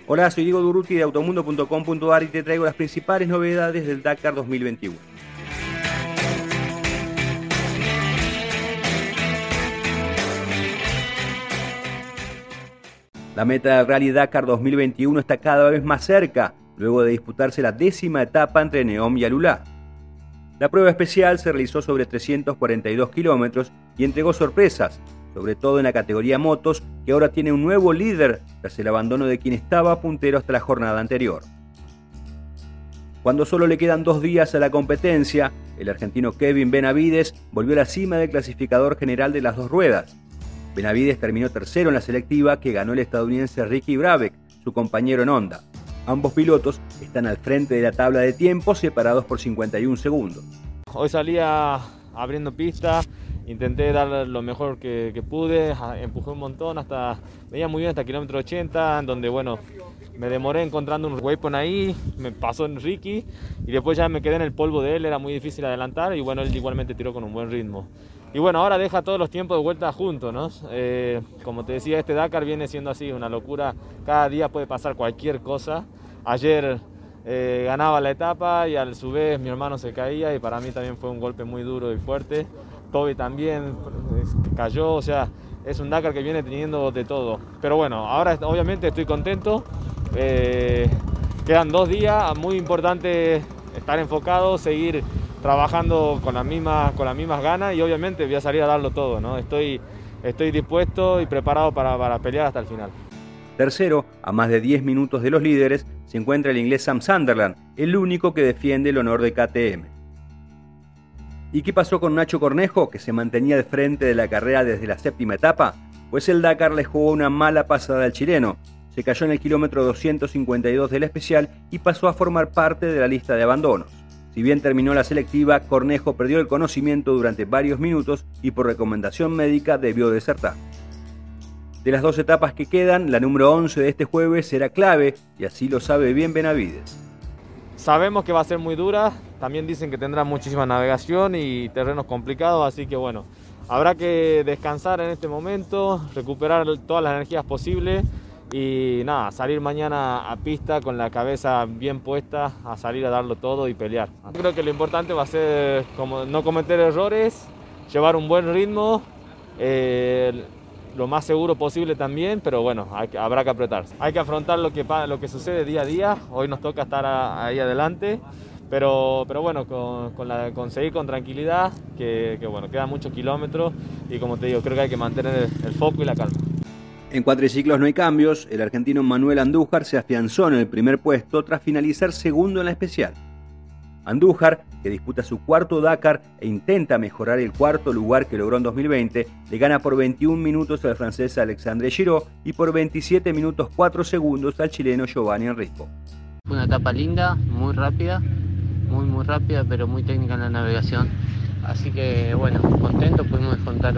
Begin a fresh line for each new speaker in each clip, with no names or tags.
Hola, soy Diego Durruti de automundo.com.ar y te traigo las principales novedades del Dakar 2021. La meta del Rally Dakar 2021 está cada vez más cerca, luego de disputarse la 10ª etapa entre Neom y Alulá. La prueba especial se realizó sobre 342 kilómetros y entregó sorpresas, sobre todo en la categoría motos, que ahora tiene un nuevo líder tras el abandono de quien estaba puntero hasta la jornada anterior. Cuando solo le quedan 2 días a la competencia, el argentino Kevin Benavides volvió a la cima del clasificador general de las 2 ruedas. Benavides terminó tercero en la selectiva que ganó el estadounidense Ricky Brabec, su compañero en Honda. Ambos pilotos están al frente de la tabla de tiempos, separados por 51 segundos.
Hoy salía abriendo pista, intenté dar lo mejor que pude, empujé un montón, veía muy bien hasta kilómetro 80, donde bueno, me demoré encontrando un waypoint ahí, me pasó en Ricky y después ya me quedé en el polvo de él, era muy difícil adelantar y bueno, él igualmente tiró con un buen ritmo. Y bueno, ahora deja todos los tiempos de vuelta juntos, ¿no? Como te decía, este Dakar viene siendo así, una locura, cada día puede pasar cualquier cosa. Ayer ganaba la etapa y a su vez mi hermano se caía y para mí también fue un golpe muy duro y fuerte. Toby también cayó, o sea, es un Dakar que viene teniendo de todo. Pero bueno, ahora obviamente estoy contento. Quedan 2 días, muy importante estar enfocado, seguir trabajando con las mismas ganas y obviamente voy a salir a darlo todo, ¿no? Estoy dispuesto y preparado para pelear hasta el final.
Tercero, a más de 10 minutos de los líderes, se encuentra el inglés Sam Sunderland, el único que defiende el honor de KTM. ¿Y qué pasó con Nacho Cornejo, que se mantenía al frente de la carrera desde la 7ª etapa? Pues el Dakar le jugó una mala pasada al chileno. Se cayó en el kilómetro 252 de la especial y pasó a formar parte de la lista de abandonos. Si bien terminó la selectiva, Cornejo perdió el conocimiento durante varios minutos y por recomendación médica debió desertar. De las 2 etapas que quedan, la número 11 de este jueves será clave y así lo sabe bien Benavides.
Sabemos que va a ser muy dura, también dicen que tendrá muchísima navegación y terrenos complicados, así que bueno, habrá que descansar en este momento, recuperar todas las energías posibles y nada, salir mañana a pista con la cabeza bien puesta, a salir a darlo todo y pelear. Creo que lo importante va a ser como no cometer errores, llevar un buen ritmo, lo más seguro posible también, pero bueno, habrá que apretarse. Hay que afrontar lo que sucede día a día. Hoy nos toca estar ahí adelante, pero bueno, con seguir con tranquilidad, que bueno, quedan muchos kilómetros y como te digo, creo que hay que mantener el foco y la calma.
En cuatriciclos no hay cambios, el argentino Manuel Andújar se afianzó en el primer puesto tras finalizar segundo en la especial. Andújar, que disputa su 4º Dakar e intenta mejorar el 4º lugar que logró en 2020, le gana por 21 minutos al francés Alexandre Giraud y por 27 minutos 4 segundos al chileno Giovanni Enrico.
Fue una etapa linda, muy rápida, muy rápida, pero muy técnica en la navegación. Así que bueno, contento, pudimos descontar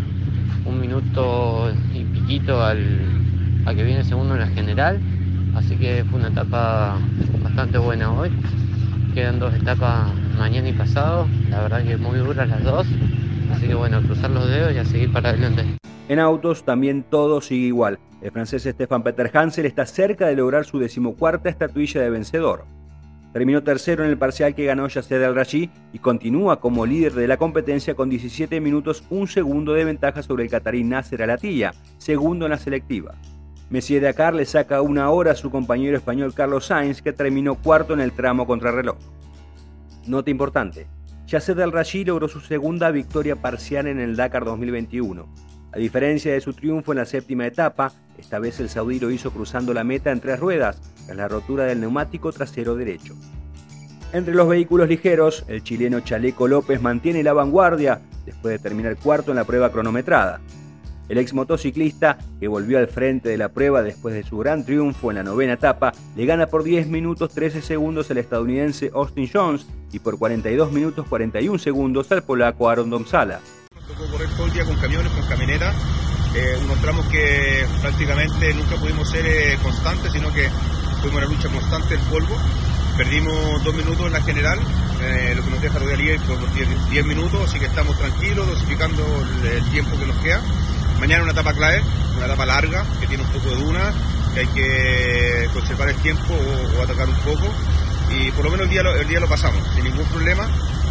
un minuto y piquito al que viene segundo en la general. Así que fue una etapa bastante buena hoy. Quedan 2 etapas mañana y pasado, la verdad que muy duras las 2, así que bueno, cruzar los dedos y a seguir para adelante.
En autos también todo sigue igual. El francés Stefan Peter Hansel está cerca de lograr su 14ª estatuilla de vencedor. Terminó tercero en el parcial que ganó Yasser Al-Rajhi y continúa como líder de la competencia con 17 minutos 1 segundo de ventaja sobre el catarí Nasser Al-Attiyah, segundo en la selectiva. Messier Dakar le saca 1 hora a su compañero español Carlos Sainz, que terminó 4º en el tramo contrarreloj. Nota importante, Yasser Al-Rajhi logró su 2ª victoria parcial en el Dakar 2021. A diferencia de su triunfo en la 7ª etapa, esta vez el saudí lo hizo cruzando la meta en 3 ruedas, tras la rotura del neumático trasero derecho. Entre los vehículos ligeros, el chileno Chaleco López mantiene la vanguardia después de terminar 4º en la prueba cronometrada. El ex motociclista, que volvió al frente de la prueba después de su gran triunfo en la 9ª etapa, le gana por 10 minutos 13 segundos al estadounidense Austin Jones y por 42 minutos 41 segundos al polaco Aaron Domzala.
Nos tocó correr todo el día con camiones, con camionetas, unos tramos que prácticamente nunca pudimos ser constantes, sino que fuimos una lucha constante del polvo. Perdimos 2 minutos en la general, lo que nos deja todavía libre por 10 minutos, así que estamos tranquilos, dosificando el tiempo que nos queda. Mañana una etapa clave, una etapa larga, que tiene un poco de duna, que hay que conservar el tiempo o atacar un poco, y por lo menos el día lo pasamos sin ningún problema.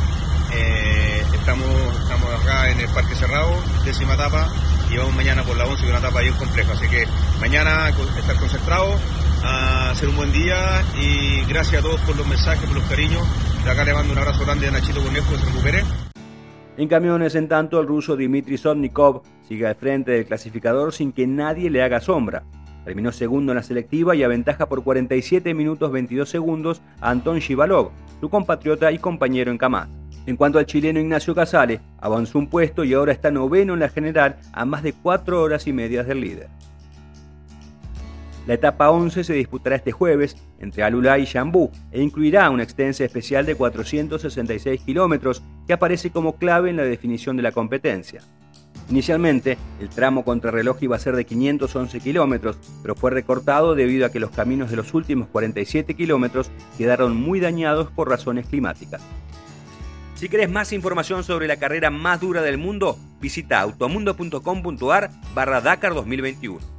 Estamos acá en el Parque Cerrado, 10ª etapa, y vamos mañana por la 11, que es una etapa bien compleja, así que mañana estar concentrados, a hacer un buen día, y gracias a todos por los mensajes, por los cariños. De acá le mando un abrazo grande a Nachito Conejo, que se recupere.
En camiones, en tanto, el ruso Dmitry Sotnikov sigue al frente del clasificador sin que nadie le haga sombra. Terminó segundo en la selectiva y aventaja por 47 minutos 22 segundos a Anton Shivalov, su compatriota y compañero en Kamaz. En cuanto al chileno Ignacio Casale, avanzó un puesto y ahora está noveno en la general a más de 4 horas y media del líder. La etapa 11 se disputará este jueves entre Alula y Jambu e incluirá una extensa especial de 466 kilómetros que aparece como clave en la definición de la competencia. Inicialmente, el tramo contrarreloj iba a ser de 511 kilómetros, pero fue recortado debido a que los caminos de los últimos 47 kilómetros quedaron muy dañados por razones climáticas. Si querés más información sobre la carrera más dura del mundo, visita automundo.com.ar/Dakar 2021.